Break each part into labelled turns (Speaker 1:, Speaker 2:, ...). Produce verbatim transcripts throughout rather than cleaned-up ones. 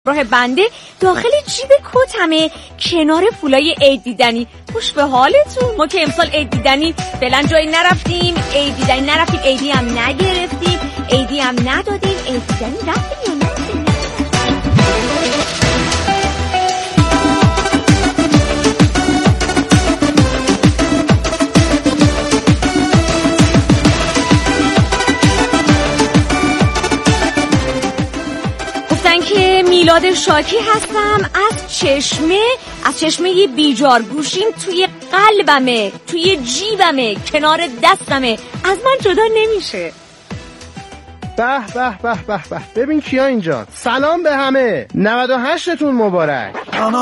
Speaker 1: راه بنده داخل جیب کتمه کنار پولای عید دیدنی. خوش به حالتون. ما که امسال عید دیدنی فعلا جایی نرفتیم، عید دیدنی نرفتیم، عیدی هم نگرفتیم، عیدی هم ندادیم. عید دیدنی رفتیم یا نرفتیم؟ که میلاد شاکی هستم از چشمه از چشمه بیجار گوشیم توی قلبمه، توی جیبمه، کنار دستمه، از من جدا نمیشه.
Speaker 2: به به به به به ببین کیا اینجا. سلام به همه. نود و هشتتون مبارک.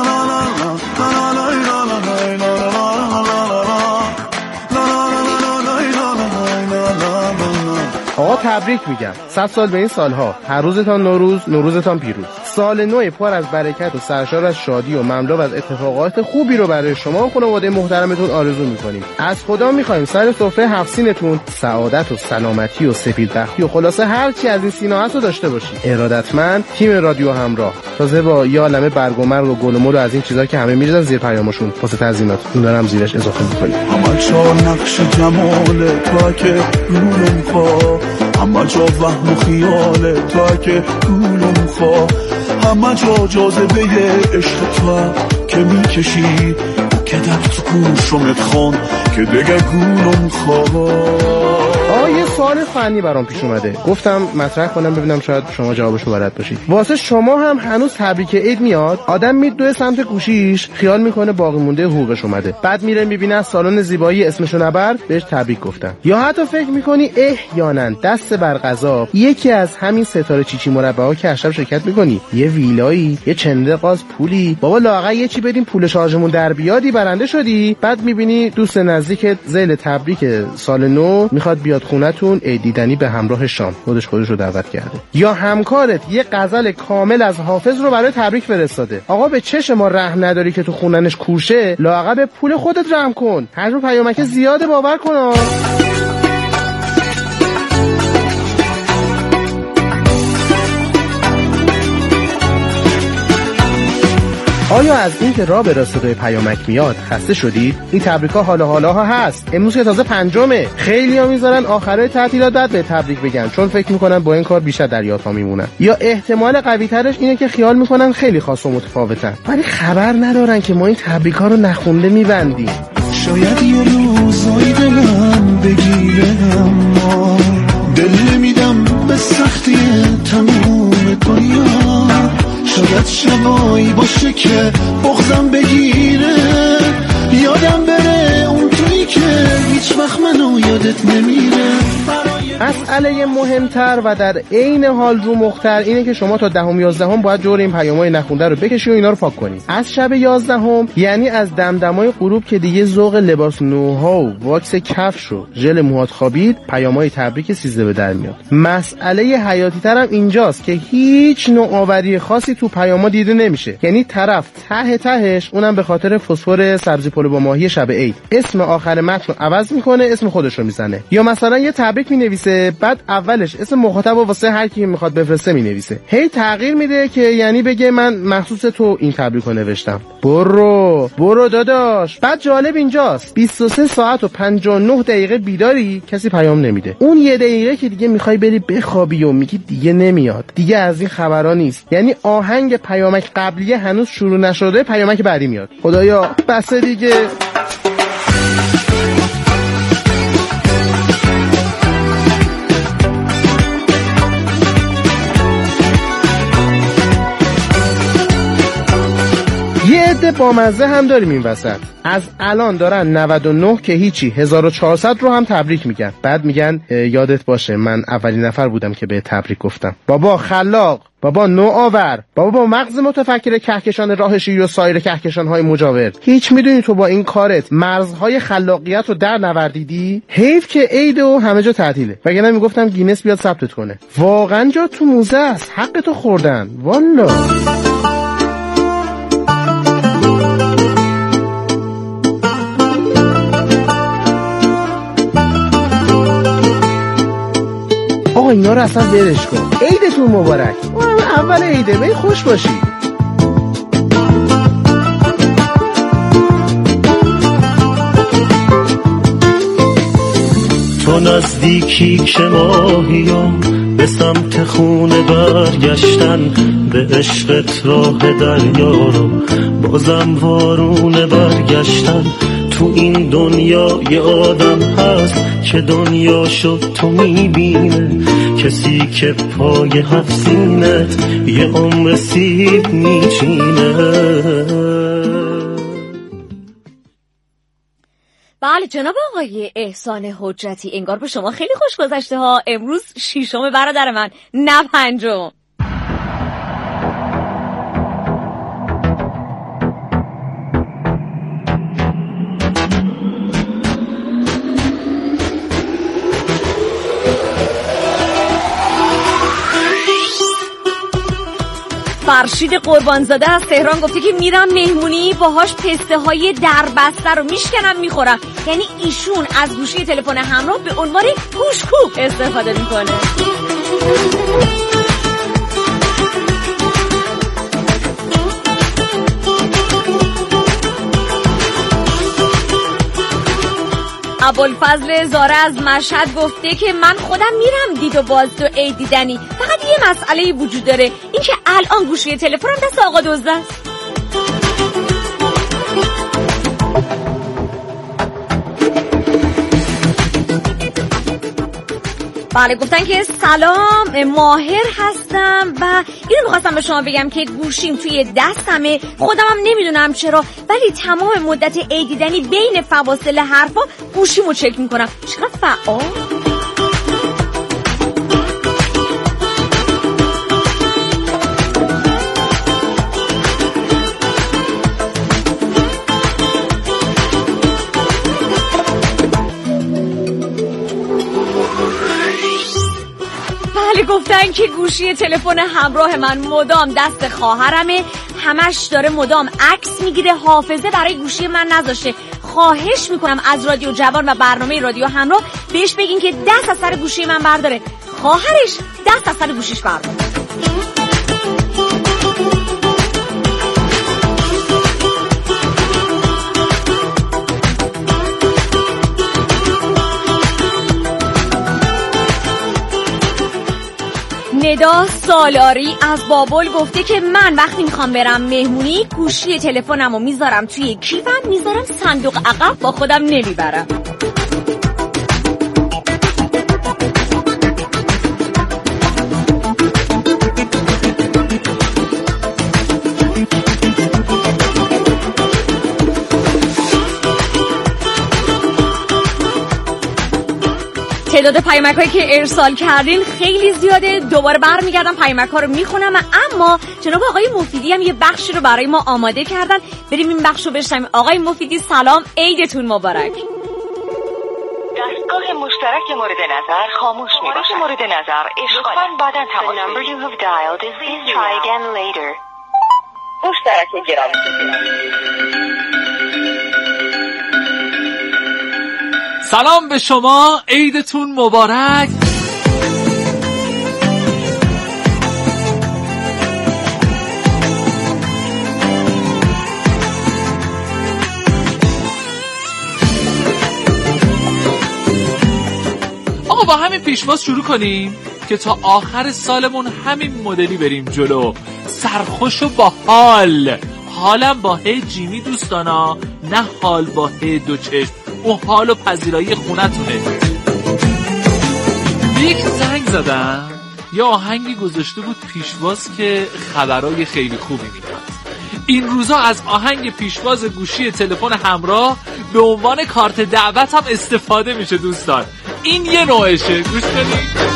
Speaker 2: آقا تبریک میگم. صد سال به این سالها. هر روزتان نوروز، نوروزتان پیروز. سال نو پر از برکت و سرشار از شادی و مملو از اتفاقات خوبی رو برای شما و خانواده محترمتون آرزو میکنیم. از خدا میخوایم سر سفره هفت سینتون سعادت و سلامتی و سپیدبختی و خلاصه هر چی از این سینا هست رو داشته باشید. ارادتمند تیم رادیو همراه. تازه با یه عالمه برگ و مرگ و گل و مول از این چیزا که همه میریزن زیر پیامشون واسه تزیینات. اون دارم زیرش اضافه میکنیم.
Speaker 3: اما چا نقش جمال تو که نورم خواه، اما جا وهم و خیال تو که گولم خواه، همه جا جاذبه عشق تو که میکشی که در تو گوشمت خون که دیگه گولم خواه.
Speaker 2: آه یه سوال فنی برام پیش اومده، گفتم مطرح کنم ببینم شاید شما جوابشو بلد باشید. واسه شما هم هنوز تبریک عید میاد؟ آدم میدوه سمت گوشیش خیال میکنه باقی مونده حقوقش اومده، بعد میره میبینه از سالن زیبایی اسمشو نبر بهش تبریک گفتن. یا حتی فکر میکنی احیانا دست بر قضا یکی از همین ستاره چیچی مربعا که اشرف شرکت میکنی یه ویلایی، یه چنده قاز پولی، بابا لااقل یه چی بدیم پول شارژمون در بیادی برنده شدی، بعد میبینی دوست نزدیکت ذیل تبریک سال نو میخواد بیاد خونتون عید دیدنی به همراه شام، خودش خودش رو دعوت کرده. یا همکارت یه غزل کامل از حافظ رو برای تبریک فرستاده. آقا به چش ما رحم نداری که تو خوننش کورشه؟ لااقل به پول خودت رحم کن. هر رو پیامک زیاده باور کن. آیا از این که راه به راستای پیامک میاد خسته شدید؟ این تبریکا حالا حالاها هست. امروز که تازه پنجمه. خیلی‌ها میذارن آخرای تعطیلات بعد به تبریک بگن چون فکر میکنن با این کار بیشتر در یادها میمونن. یا احتمال قوی ترش اینه که خیال میکنن خیلی خاص و متفاوتن ولی خبر ندارن که ما این تبریکا رو نخونده میبندیم.
Speaker 3: شاید یه روزایی دلم بگیره اما دل نمیدم به سختی تموم دنیا. شاید شبایی باشه که بغضم بگیره، یادم بره اون تویی که هیچ وقت منو یادت نمیره.
Speaker 2: مسئله مهمتر و در عین حال رو مختر اینه که شما تا دهم یازدهم باید جور این پیامای نخونده رو بکشی و اینا رو پاک کنی. از شب یازدهم یعنی از دمدمای غروب که دیگه ذوق لباس نوها و واکس کفش و ژل موهات خوابید، پیامای تبریک سیزده به در میاد. مسئله حیاتی ترم اینجاست که هیچ نوآوری خاصی تو پیاما دیده نمیشه. یعنی طرف ته تهش اونم به خاطر فسفر سبزی پلو با ماهی شب عید اسم آخر متن رو عوض میکنه، اسم خودش رو میزنه. یا مثلا یه تبریک مینویسه بعد اولش اسم مخاطب رو واسه هر کی میخواد بفرسته مینویسه، هی تغییر میده که یعنی بگه من مخصوص تو این تبریک رو نوشتم. برو برو داداش. بعد جالب اینجاست بیست و سه ساعت و پنجاه و نه دقیقه بیداری کسی پیام نمیده. اون یه دقیقه که دیگه میخوای بری بخوابی و میگی دیگه نمیاد، دیگه از این خبرا نیست، یعنی آهنگ پیامک قبلیه هنوز شروع نشده پیامک بعدی میاد. خدایا بس دیگه. یه عده بامزه هم داریم این وسط. از الان دارن نود و نه که هیچی هزار و چهارصد رو هم تبریک میگن. بعد میگن یادت باشه من اولین نفر بودم که به تبریک گفتم. بابا خلاق، بابا نوآور، بابا با مغز متفکر کهکشان راه شیری و سایر کهکشان‌های مجاور، هیچ میدونی تو با این کارت مرزهای خلاقیت رو در نوردیدی؟ حیف که عید و همه جا تعطیله، وگرنه میگفتم گینس بیاد ثبتت کنه. واقعا جا تو موزه است، حق تو خوردن والا. آقا اینا رو اصلا برش کن. عیدتون مبارک. اول عیده، بی خوش باشی.
Speaker 4: تو نزدیکی که ماهیم به سمت خونه برگشتن، به عشقت راه دریا رو بازم وارونه برگشتن. تو این دنیا یه آدم هست که دنیا شد تو میبینه، کسی که پای هفت سینت یه عمر سیب میچینه.
Speaker 1: بله جناب آقای احسان حجتی، انگار به شما خیلی خوش گذشته ها. امروز شیشم برادر من، نه پنجم. فرشید قربانزاده از تهران گفته که میرم مهمونی، باهاش پسته های دربسته رو میشکنم میخورم. یعنی ایشون از گوشی تلفن همراه به عنوان گوشکوب استفاده میکنه. ابوالفضل زاره از مشهد گفته که من خودم میرم دید و بازدید و عید دیدنی، فقط یه مسئله وجود داره، این که الان گوشی تلفنم دست آقا دزده است. بله گفتن که سلام، ماهر هستم و اینو میخواستم به شما بگم که گوشیم توی دستمه، خودم هم نمیدونم چرا، ولی تمام مدت عید دیدنی بین فواصل حرفا گوشیمو چک میکنم. چقدر فعال. گفتن که گوشی تلفن همراه من مدام دست خواهرمه، همش داره مدام عکس میگیره، حافظه برای گوشی من نذاشته. خواهش میکنم از رادیو جوان و برنامه رادیو همراه بهش بگین که دست از سر گوشی من برداره. خواهرش دست از سر گوشیش برداره. ندا سالاری از بابل گفته که من وقتی میخوام برم مهمونی گوشی تلفنمو میذارم توی کیفم، میذارم صندوق عقب، با خودم نمیبرم. تعداد پیامک هایی که ارسال کردین خیلی زیاده، دوباره برمیگردم پیامک ها رو میخونم، اما جناب آقای مفیدی هم یه بخشی رو برای ما آماده کردن، بریم این بخش رو بشنویم. آقای مفیدی سلام، عیدتون مبارک.
Speaker 5: دستگاه مشترک مورد نظر خاموش میباشد. مورد نظر اشغال. لطفاً بعداً تماس بگیرید. مشترک گرامی.
Speaker 6: سلام به شما، عیدتون مبارک. آقا با همین پیشواز شروع کنیم که تا آخر سالمون همین مدلی بریم جلو، سرخوش و با حال. حالم با هی جیمی دوستانا، نه حال با هی دو چشم. اون حال و پذیرایی خونتونه. یک زنگ زدم، یا آهنگی گذاشته بود پیشواز که خبرای خیلی خوبی میداد. این روزا از آهنگ پیشواز گوشی تلفن همراه به عنوان کارت دعوت هم استفاده میشه دوستان. این یه نوعشه، گوش کنید.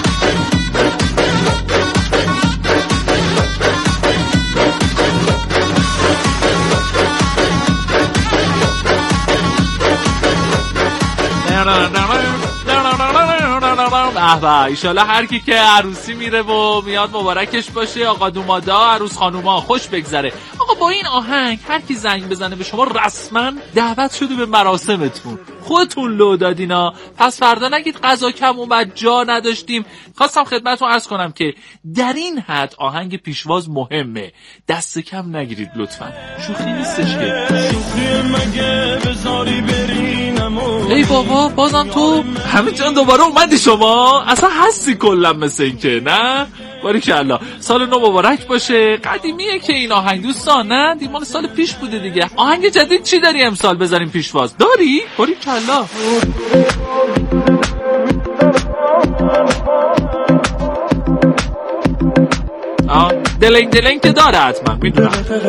Speaker 6: به به، ایشالله هر کی که عروسی میره و میاد مبارکش باشه. آقا دومادا، عروس خانوما خوش بگذره. آقا با این آهنگ هر کی زنگ بزنه به شما رسما دعوت شده به مراسمتون. خودتون لو دادینا، پس فردا نگید غذا کم اومد جا نداشتیم. خواستم خدمتتون عرض کنم که در این حد آهنگ پیشواز مهمه، دست کم نگیرید لطفا. شوخی نیستش که. ای بابا بازم تو همه جان دوباره اومدی شما؟ اصلا هستی کلا مثل این که نه؟ باریکالله، سال نو مبارک باشه. قدیمیه که این آهنگ دوستان، نه دیمان سال پیش بوده دیگه. آهنگ جدید چی داری امسال بذاریم پیشواز؟ داری؟ باریکالله. آه دلنگ دلنگ که داره حتما، میدونم.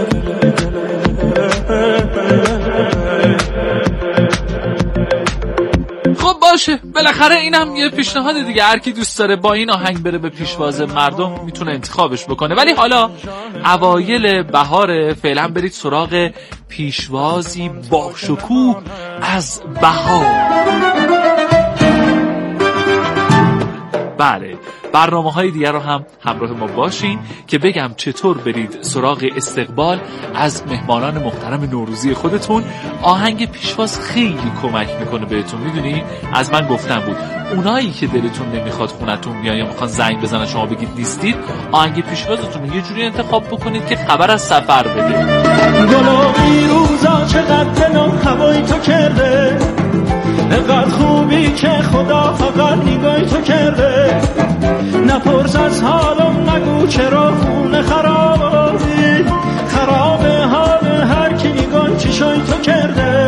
Speaker 6: خب باشه، بالاخره اینم یه پیشنهاد دیگه. هر کی دوست داره با این آهنگ بره به پیشواز مردم میتونه انتخابش بکنه. ولی حالا اوایل بهار، فعلا برید سراغ پیشوازی با شکوه از بهار. بله، برنامه‌های دیگر رو هم همراه ما باشین که بگم چطور برید سراغ استقبال از مهمانان محترم نوروزی خودتون. آهنگ پیشواز خیلی کمک میکنه بهتون. میدونی از من گفتم بود اونایی که دلتون نمیخواد خونتون بیان یا میخوان زنگ بزنن شما بگید نیستید، آهنگ پیشوازتون یه جوری انتخاب بکنید که خبر از سفر بده.
Speaker 7: گلابی روزا چقدر دلم هوای تو کرده، اینقدر خوبی که خدا فقط نگاهی تو کرده. نپرس از حالم، نگو چرا خونه خرابی، خراب حال هر کی نگاه چشای تو کرده.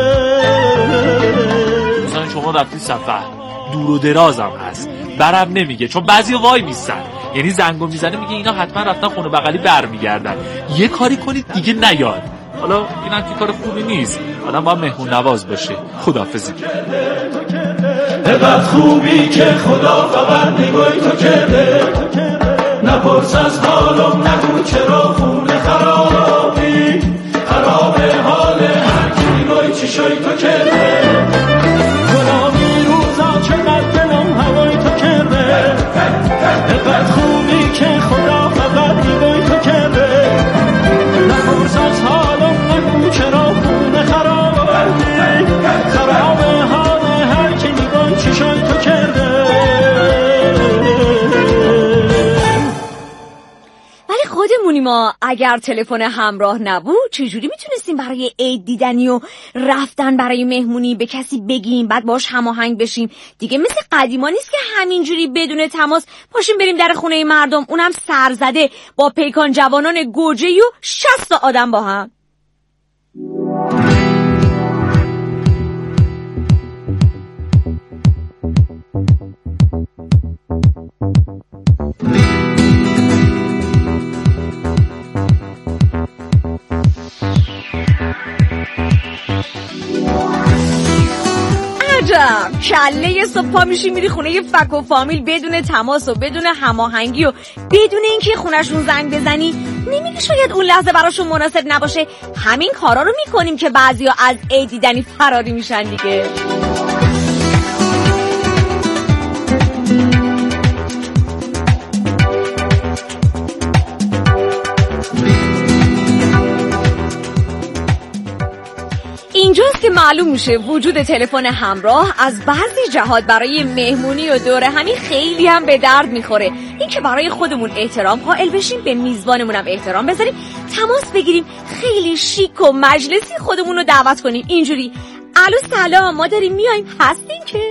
Speaker 6: مثلا شما رفتی سفر دور و درازم هست، برم نمیگه چون بعضی وای میستن، یعنی زنگو میزنه میگه اینا حتما رفتن خونه بغلی برمیگردن. یه کاری کنید دیگه نیاد. حالا اینم که کار خوبی نیست، آدم باید مهمون نواز باشه. خداحافظی.
Speaker 7: اینقدر خوبی که خدا فقط نگاهی تو کرده، نپرس از حالم، نگو چرا خونه خرابی، خراب حال هر کی نگاهی چشای تو کرده. گلابی روزا چقدر دلم هوای تو کرده، اینقدر خوبی که خدا فقط نگاهی تو کرده. نپرس از حالم، نگو چرا خونه خرابی، خراب حال هر کی نگاه چشای تو کرده.
Speaker 1: ولی خودمونی ما اگر تلفن همراه نبود چجوری میتونستیم برای عید دیدنی و رفتن برای مهمونی به کسی بگیم بعد باش هماهنگ بشیم؟ دیگه مثل قدیما نیست که همینجوری بدون تماس پاشیم بریم در خونه مردم، اونم سرزده با پیکان جوانان گوجه‌ای و شصت تا آدم با هم. عجب کله صبح پا میشی میری خونه یه فک و فامیل بدون تماس و بدون هماهنگی و بدون اینکه خونشون زنگ بزنی. نمیگه شاید اون لحظه براشون مناسب نباشه؟ همین کارا رو میکنیم که بعضیا از عید دیدنی فراری میشن دیگه. اینجاست که معلوم میشه وجود تلفن همراه از بعضی جهات برای مهمونی و دوره همی خیلی هم به درد میخوره. این که برای خودمون احترام قائل بشیم، به میزبانمون هم احترام بذاریم، تماس بگیریم، خیلی شیک و مجلسی خودمون رو دعوت کنیم. اینجوری الو سلام ما داریم میایم، هستین که؟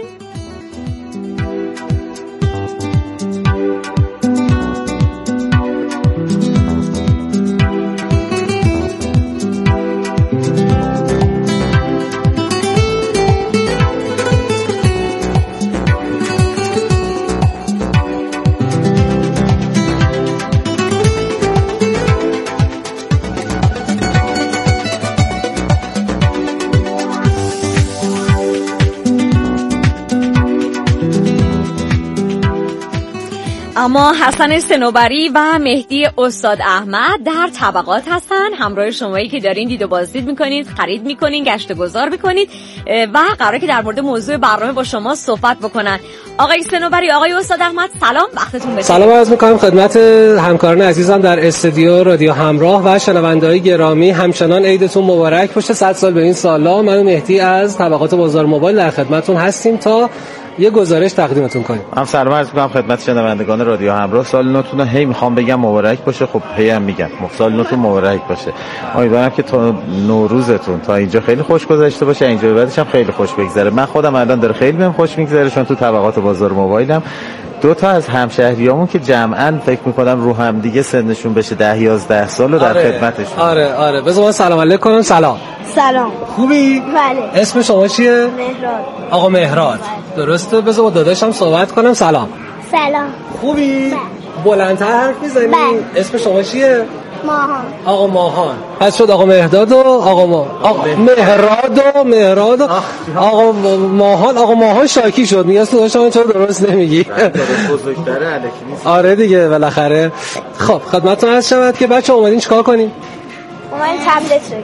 Speaker 1: اما حسن صنوبری و مهدی استاد احمد در طبقات هستن، همراه شمایی که دارین دید و بازدید میکنید، خرید میکنین، گشت و گذار میکنید و قراره که در مورد موضوع برنامه با شما صحبت بکنن. آقای صنوبری، آقای استاد احمد، سلام، وقتتون بخیر.
Speaker 8: سلام عرض میکنم خدمت همکاران عزیزم در استودیو رادیو همراه و شنونده‌های گرامی. همچنان عیدتون مبارک باشه، صد سال به این سالا. من مهدی از طبقات بازار موبایل در خدمتتون هستیم تا یه گزارش تقدیمتون کنیم.
Speaker 9: هم سلام عرض می‌کنم خدمت شنوندگان رادیو همراه. سال نوتون رو هی میخوام بگم مبارک باشه، خب هی هم میگم سال نوتون مبارک باشه. امیدوارم که تا نوروزتون تا اینجا خیلی خوش گذشته باشه، اینجا بعدش هم خیلی خوش بگذره. من خودم الان داره خیلی بهم خوش میگذره چون تو طبقات بازار موبایلم دو تا از همشهریامون که جمعاً فکر می‌کنم رو هم دیگه سنشون بشه ده یازده سال و در
Speaker 8: آره.
Speaker 9: خدمتشون.
Speaker 8: آره آره بذار من سلام علیکم کنم. سلام.
Speaker 10: سلام.
Speaker 8: خوبی؟
Speaker 10: بله.
Speaker 8: اسم شما چیه؟
Speaker 10: مهراد.
Speaker 8: آقا مهراد. درسته؟ بذار با داداشم صحبت کنم. سلام.
Speaker 10: سلام.
Speaker 8: خوبی؟
Speaker 10: بله.
Speaker 8: بلندتر حرف میزنی؟
Speaker 10: بله.
Speaker 8: اسم شما چیه؟
Speaker 10: ماهان.
Speaker 8: آقا ماهان. پس شد آقا مهداد و آقا ما آقا مهراد و مهراد و آقا ماهان. آقا ماهان شاکی شد. میگه تو شما چرا درست نمیگی؟
Speaker 9: بزرگتره الکی نیست.
Speaker 8: آره دیگه بالاخره. خب خدمتتون عرض شود که بچه‌ها اومدین چیکار کنین؟
Speaker 10: اومدین تبلت بگیریم.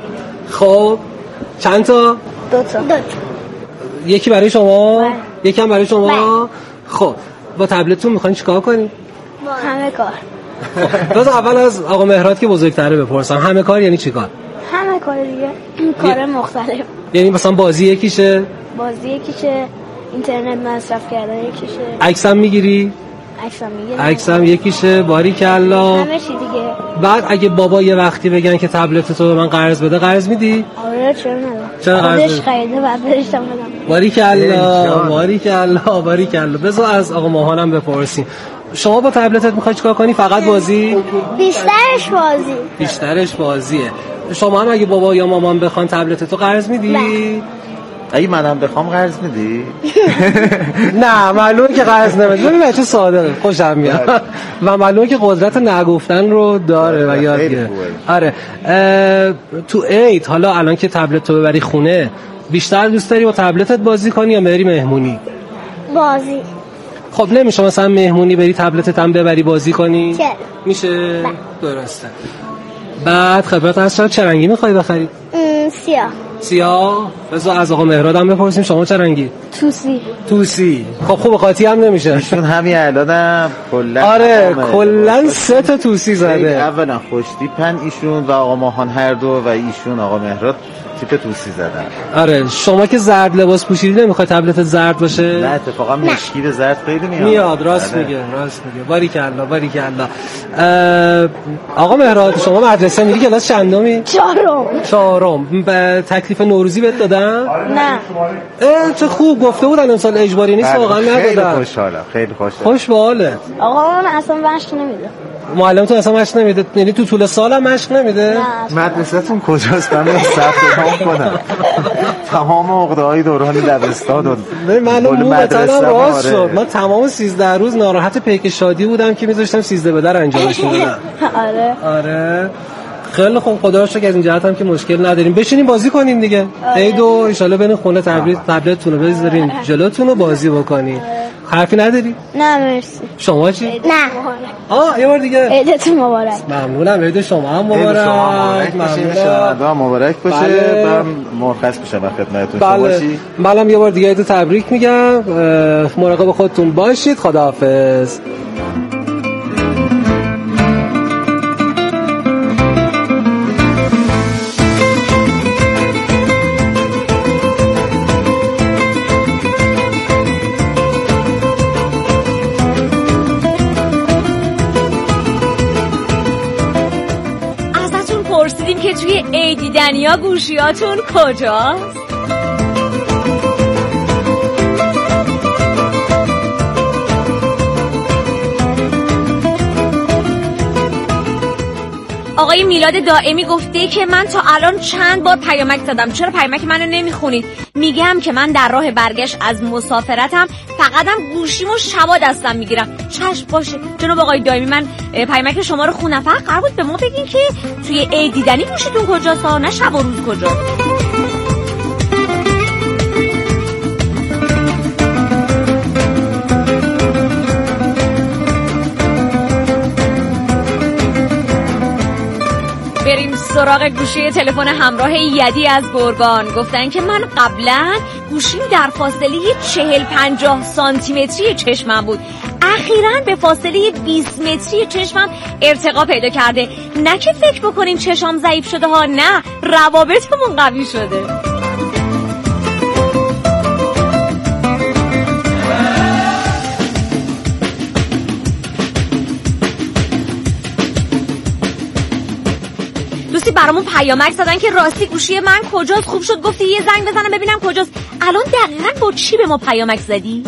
Speaker 8: خب چند تا؟
Speaker 10: دو تا. دو تا.
Speaker 8: یکی برای شما؟
Speaker 10: بله.
Speaker 8: یکی هم برای شما؟
Speaker 10: بله.
Speaker 8: خب با تبلتتون میخواین چیکار کنین؟
Speaker 10: همه کار.
Speaker 8: باز اول از آقا مهراد که بزرگتره بپرسم، همه کار یعنی چیکار؟
Speaker 10: همه کار دیگه. کار مختلف.
Speaker 8: یعنی مثلا بازی یکیشه؟
Speaker 10: بازی یکیشه، اینترنت مصرف کردن یکیشه.
Speaker 8: عکسم میگیری؟
Speaker 10: عکسم میگیرم.
Speaker 8: عکسم یکیشه. باریکلا.
Speaker 10: همه چی دیگه.
Speaker 8: بعد اگه بابا یه وقتی بگن که تبلت تو به من قرض بده، قرض میدی؟
Speaker 10: آره چرا ندم.
Speaker 8: چرا قرض
Speaker 10: خودش
Speaker 8: بدی؟
Speaker 10: خریده بعد برشتم بدم.
Speaker 8: باریکلا باریکلا باریکلا. بذار از آقا ماهانم بپرسیم، شما با تبلتت میخوای چیکار کنی؟ فقط بازی؟
Speaker 10: بیشترش بازی.
Speaker 8: بیشترش بازیه. شما هم اگه بابا یا مامان بخوان تبلت تو قرض میدی؟
Speaker 9: اگه منم بخوام قرض میدی؟
Speaker 8: نه معلومه که قرض نمیدی. ببین بچه صادقه، خوشم میاد و معلومه که قدرت نگفتن رو داره و یاد گیره. آره تو عید حالا الان که تبلت تو ببری خونه، بیشتر دوست داری با تبلتت بازی کنی یا بری مهمونی؟
Speaker 10: بازی.
Speaker 8: خب نمیشه مثلا مهمونی بری تبلتت هم ببری بازی کنی؟
Speaker 10: چرا؟
Speaker 8: میشه؟ درسته. بعد خبرت از چه چه رنگی میخوای بخری؟
Speaker 10: سیاه.
Speaker 8: سیاه؟ بذار از آقا مهراد هم بپرسیم شما چه رنگی؟
Speaker 10: توسی.
Speaker 8: توسی. خب خوب قاطی هم نمیشه.
Speaker 9: ایشون همین الانم کلا
Speaker 8: آره کلا سه تا توسی زده.
Speaker 9: اولا خوشتیپن ایشون و آقا ماهان هر دو و ایشون آقا مهراد تیپ توسی زدن.
Speaker 8: آره شما که زرد لباس پوشیدی نمیخوای تبلتت زرد باشه؟
Speaker 9: نه اتفاقا مشکی به زرد خیلی میاد.
Speaker 8: میاد راست میگه راست میگه. باریکلا باریکلا. آقا مهراد شما مدرسه میری کلاس چندمی؟
Speaker 10: چهارم.
Speaker 8: چهارم. به تکلیف نوروزی بهت دادن؟
Speaker 10: نه.
Speaker 8: اه چه خوب گفته بودن امسال اجباری نیست واقعا ندادن.
Speaker 9: خیلی خوشحالم خیلی خوشحالم.
Speaker 8: خوش به حالت.
Speaker 10: آقا من اصلا مشق نمیده.
Speaker 8: معلمتون اصلا مشق نمیده؟ یعنی تو طول سال هم مشق نمیده؟
Speaker 10: نه.
Speaker 9: مدرسه‌تون کجاست؟ من ثبت نام کنم. تمام عقده‌های دوران دبستان و
Speaker 8: من مدرسه راست شد.
Speaker 9: آره.
Speaker 8: من تمام سیزده روز ناراحت پیک شادی بودم که میذاشتم سیزده به در انجامش میدادم.
Speaker 10: آره.
Speaker 8: آره. خیلی خوب خدا رو شکر از این جهت هم که مشکل نداریم. بشینیم بازی کنیم دیگه. عید و ان شاء الله برین خونه تبلیغ تبلتتون رو بذارین جلوتون رو بازی بکنین. حرفی نداری؟
Speaker 10: نه مرسی.
Speaker 8: شما چی؟
Speaker 10: نه.
Speaker 8: آه یه بار دیگه.
Speaker 10: عیدتون مبارک.
Speaker 8: ممنونم. عید شما هم مبارک.
Speaker 9: ممنونم. مبارک باشه.
Speaker 8: بله.
Speaker 9: من مرخص میشم خدمتتون.
Speaker 8: بله.
Speaker 9: شما چی؟
Speaker 8: منم یه بار دیگه عید تبریک میگم. مراقب خودتون باشید. خداحافظ.
Speaker 1: پرسیدیم که توی عید دیدنیا گوشیاتون کجاست؟ آقای میلاد دائمی گفته که من تا الان چند بار پیامک زدم، چرا پیامک منو نمیخونید؟ میگم که من در راه برگشت از مسافرتم فقطم گوشیمو شبا دستم میگیرم. چشم باشه جناب آقای دائمی، من پیامک شما رو خوندم، فقط قرار بود به ما بگین که توی عید دیدنی گوشیتون کجاست، نه شب و روز کجاست. بریم سراغ گوشی تلفن همراه یدی از گرگان. گفتن که من قبلا گوشیم در فاصله چهل پنجاه سانتی متری چشمم بود، اخیراً به فاصله بیست متری چشمم ارتقا پیدا کرده. نه که فکر بکنین چشام ضعیف شده ها، نه، روابطمون قوی شده. دوستی برامون پیامک زدن که راستی گوشی من کجاست، خوب شد گفتی یه زنگ بزنم ببینم کجاست. الان دقیقاً با چی به ما پیامک زدی؟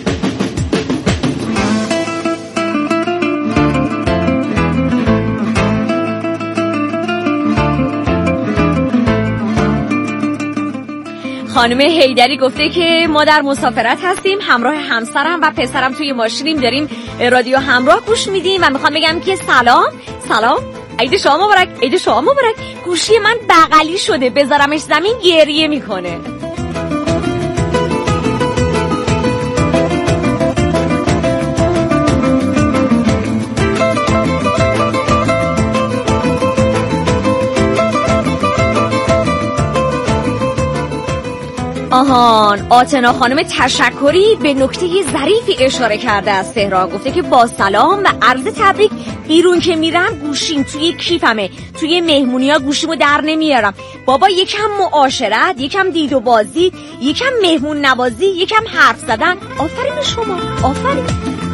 Speaker 1: خانم هیدری گفته که ما در مسافرت هستیم، همراه همسرم و پسرم توی ماشینیم، داریم رادیو همراه گوش میدیم و میخوام بگم که سلام سلام، عید شما مبارک، عید شما مبارک. گوشی من بغلی شده، بذارمش زمین گریه میکنه. آهان، آتنا خانم تشکری به نکته ظریفی اشاره کرده از تهران. گفته که با سلام و عرض تبریک، بیرون که میرم گوشیم توی کیفمه، توی مهمونی‌ها گوشیمو در نمیارم. بابا یکم معاشرت، یکم دید و بازی، یکم مهمون نوازی، یکم حرف زدن. آفرین شما، آفرین.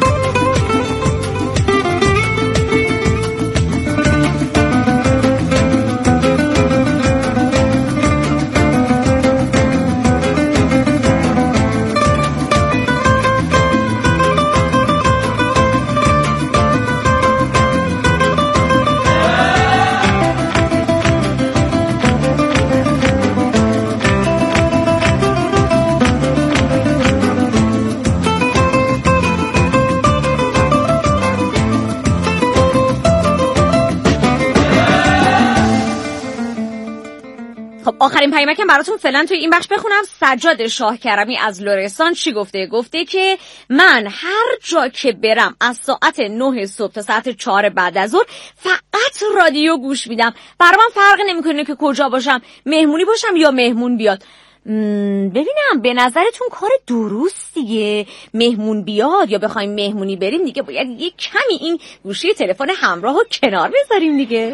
Speaker 1: آخرین پیامکم براتون فعلا توی این بخش بخونم. سجاد شاه کرمی از لرستان چی گفته؟ گفته که من هر جا که برم از ساعت نه صبح تا ساعت چهار بعد از ظهر فقط رادیو گوش میدم. برای من فرق نمیکنه که کجا باشم، مهمونی باشم یا مهمون بیاد. ببینم به نظرتون کار درستیه مهمون بیاد یا بخوایم مهمونی بریم دیگه باید یک کمی این گوشی تلفن همراه رو کنار بذاریم دیگه.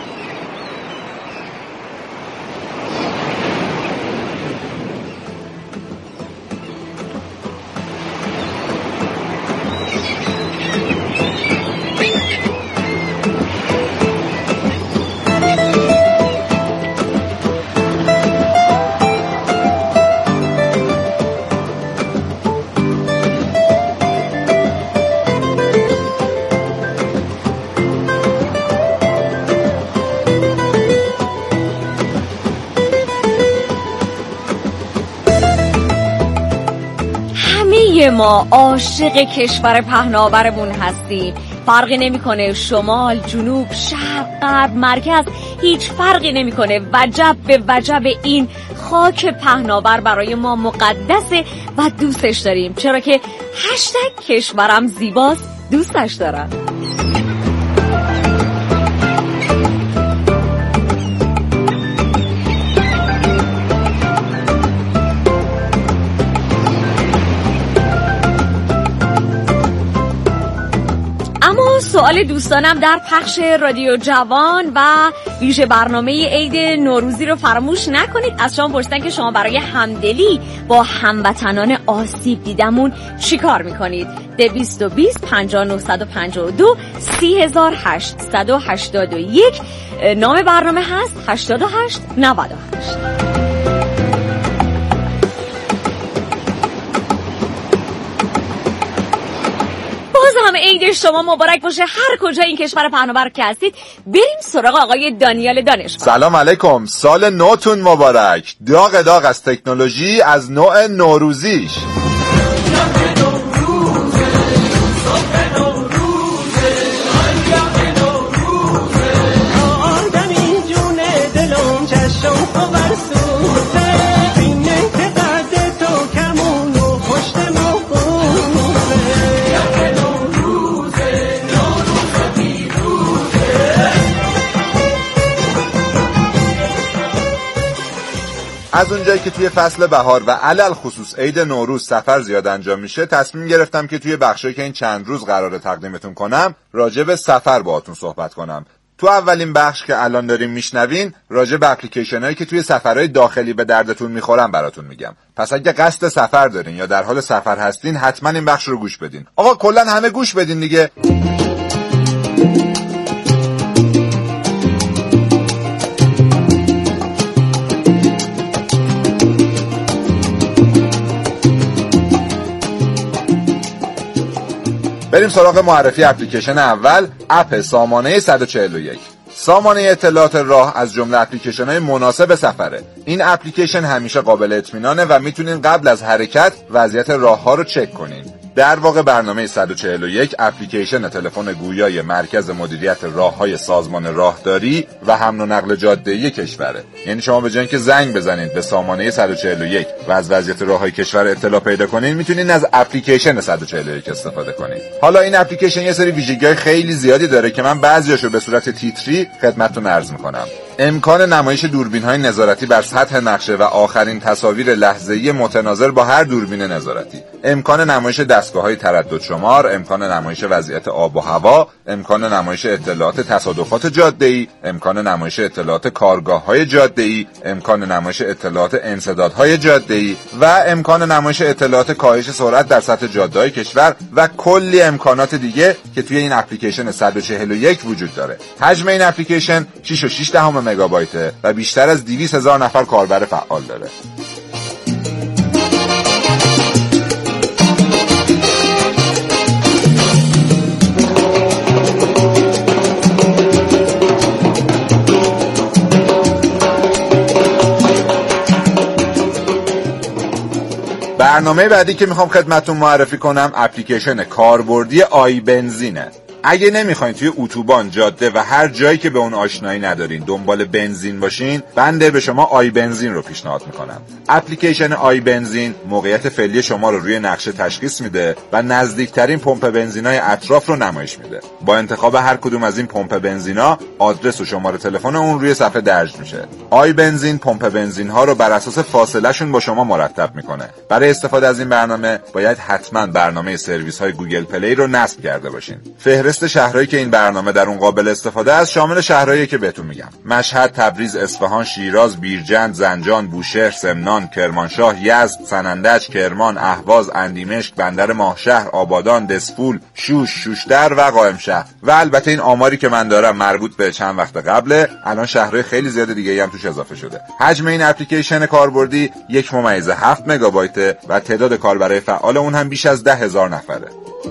Speaker 1: ما عاشق کشور پهناورمون هستیم. فرقی نمیکنه شمال، جنوب، شرق، غرب، مرکز، هیچ فرقی نمیکنه. وجب به وجب این خاک پهناور برای ما مقدسه و دوستش داریم، چرا که هشتگ کشورم زیباست دوستش دارم. سوال دوستانم در پخش رادیو جوان و ویژه برنامه عید نوروزی رو فراموش نکنید. از شما پرسیدن که شما برای همدلی با هموطنان آسیب دیدمون چی کار میکنید؟ دویست و بیست پنجاه و نه پنجاه و دو سی هزار هشتصد و هشتاد و یک نام برنامه هست هشتاد و هشت نود و هشت. همه عید شما مبارک باشه هر کجا این کشور پهناور که هستید. بریم سراغ آقای دانیال دانشور.
Speaker 11: سلام علیکم، سال نوتون مبارک. داغ داغ از تکنولوژی از نوع نوروزیش. از اونجایی که توی فصل بهار و علل خصوص عید نوروز سفر زیاد انجام میشه، تصمیم گرفتم که توی بخشی که این چند روز قراره تقدیمتون کنم راجع به سفر باهاتون صحبت کنم. تو اولین بخش که الان داریم میشنوین راجع به اپلیکیشن هایی که توی سفرهای داخلی به دردتون میخورن براتون میگم. پس اگه قصد سفر دارین یا در حال سفر هستین حتما این بخش رو گوش بدین. آقا کلا همه گوش بدین دیگه. بریم سراغ معرفی اپلیکیشن اول، اپ سامانه صد و چهل و یک. سامانه اطلاعات راه از جمله اپلیکیشن‌های مناسب سفره. این اپلیکیشن همیشه قابل اطمینانه و میتونین قبل از حرکت وضعیت راه‌ها رو چک کنین. در واقع برنامه صد و چهل و یک اپلیکیشن تلفن گویای مرکز مدیریت راه‌های سازمان راهداری و حمل و نقل جاده‌ای کشوره. یعنی شما به جای اینکه زنگ بزنید به سامانه صد و چهل و یک و از وضعیت راه‌های کشور اطلاع پیدا کنین، میتونین از اپلیکیشن صد و چهل و یک استفاده کنین. حالا این اپلیکیشن یه سری ویژگی‌های خیلی زیادی داره که من بعضیاشو به صورت تیتری خدمتتون عرض می‌کنم. امکان نمایش دوربین‌های نظارتی بر سطح نقشه و آخرین تصاویر لحظه‌ای متناظر با هر دوربین نظارتی، امکان نمایش دستگاه‌های تردد شمار، امکان نمایش وضعیت آب و هوا، امکان نمایش اطلاعات تصادفات جاده‌ای، امکان نمایش اطلاعات کارگاه‌های جاده‌ای، امکان نمایش اطلاعات انسدادهای جاده‌ای و امکان نمایش اطلاعات کاهش سرعت در سطح جاده‌های کشور و کلی امکانات دیگه که توی این اپلیکیشن صد و چهل و یک وجود داره. حجم این اپلیکیشن شش و شش دهم مگابایته و بیشتر از دویست هزار نفر کاربر فعال داره. برنامه بعدی که میخوام خدمتتون معرفی کنم اپلیکیشن کاربردی آی بنزینه. اگه نمیخواین توی اتوبان، جاده و هر جایی که به اون آشنایی ندارین دنبال بنزین باشین، بنده به شما آی بنزین رو پیشنهاد میکنم. اپلیکیشن آی بنزین موقعیت فعلی شما رو روی نقشه تشخیص میده و نزدیکترین پمپ بنزینای اطراف رو نمایش میده. با انتخاب هر کدوم از این پمپ بنزینا، آدرس و شماره تلفن اون روی صفحه درج میشه. آی بنزین پمپ بنزین ها رو بر اساس فاصله شون با شما مرتب میکنه. برای استفاده از این برنامه باید حتما برنامه سرویس های گوگل پلی رو نصب کرده باشین. فهرست شهرهایی که این برنامه در اون قابل استفاده است شامل شهرهایی که بهتون میگم: مشهد، تبریز، اصفهان، شیراز، بیرجند، زنجان، بوشهر، سمنان، کرمانشاه، یزد، سنندج، کرمان، اهواز، اندیمشک، بندر ماهشهر، آبادان، دسفول، شوش، شوشتر و قائمشهر. و البته این آماری که من دارم مربوط به چند وقت قبله. الان شهرهای خیلی زیاد دیگه هم توش اضافه شده. حجم این اپلیکیشن کاربردی یک ممیز هفت مگابایت و تعداد کاربرای فعال اون هم بیش از ده هزار نفره.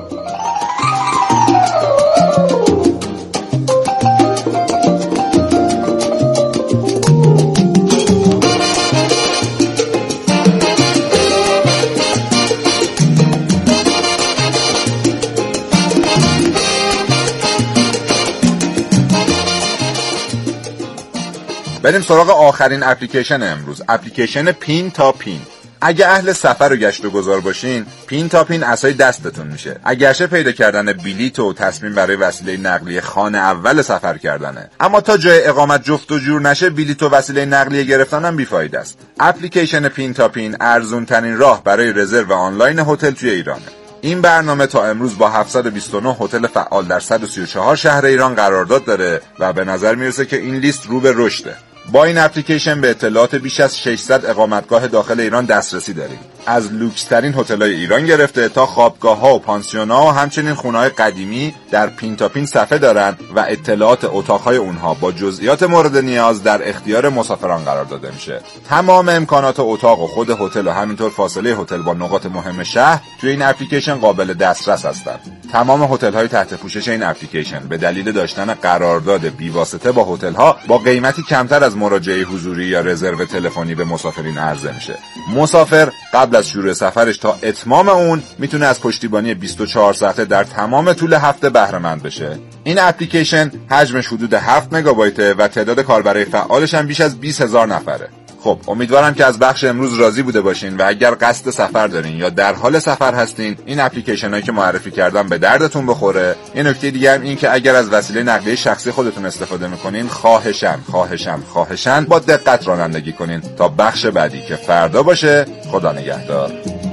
Speaker 11: بریم سراغ آخرین اپلیکیشن امروز، اپلیکیشن پین تا پین. اگه اهل سفر و گشت و گذار باشین، پین تا پین عصای دستتون میشه. اگرچه پیدا کردن بلیط و تصمیم برای وسیله نقلیه خانه اول سفر کردنه، اما تا جای اقامت جفت و جور نشه بلیط و وسیله نقلیه گرفتن هم بیفایده است. اپلیکیشن پین تا پین ارزون ترین راه برای رزرو آنلاین هتل توی ایرانه. این برنامه تا امروز با هفتصد و بیست و نه هتل فعال در صد و سی و چهار شهر ایران قرارداد داره و به نظر میرسه که این لیست رو به رشده. با این اپلیکیشن به اطلاعات بیش از ششصد اقامتگاه داخل ایران دسترسی داریم. از لوکس ترین هتل‌های ایران گرفته تا خوابگاه‌ها و پانسیون‌ها و همچنین خونه‌های قدیمی در پین تا پین صفحه دارند و اطلاعات اتاق‌های اونها با جزئیات مورد نیاز در اختیار مسافران قرار داده میشه. تمام امکانات اتاق و خود هتل و همینطور فاصله هتل با نقاط مهم شهر توی این اپلیکیشن قابل دسترس هستند. تمام هتل‌های تحت پوشش این اپلیکیشن به دلیل داشتن قرارداد بی‌واسطه با هتل‌ها با قیمتی کمتر از مراجعه حضوری یا رزرو تلفنی به مسافرین عرضه میشه. مسافر قبل از شروع سفرش تا اتمام اون میتونه از پشتیبانی بیست و چهار ساعته در تمام طول هفته بهره مند بشه. این اپلیکیشن حجمش حدود هفت مگابایت و تعداد کاربرای فعالش هم بیش از بیست هزار نفره. خب امیدوارم که از بخش امروز راضی بوده باشین و اگر قصد سفر دارین یا در حال سفر هستین این اپلیکیشن هایی که معرفی کردم به دردتون بخوره. یه نکته دیگه هم این که اگر از وسیله نقلیه شخصی خودتون استفاده میکنین خواهشاً خواهشاً خواهشاً با دقت رانندگی کنین تا بخش بعدی که فردا باشه. خدا نگهدار.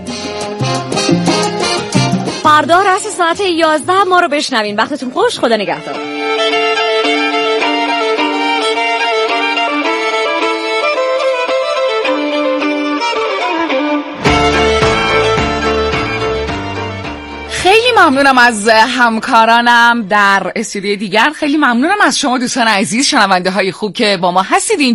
Speaker 1: فردا رأس ساعت یازده ما رو بشنوین. وقتتون خوش. خدا نگهدار.
Speaker 12: خیلی ممنونم از همکارانم در استودیوی دیگر. خیلی ممنونم از شما دوستان عزیز شنونده های خوب که با ما هستید.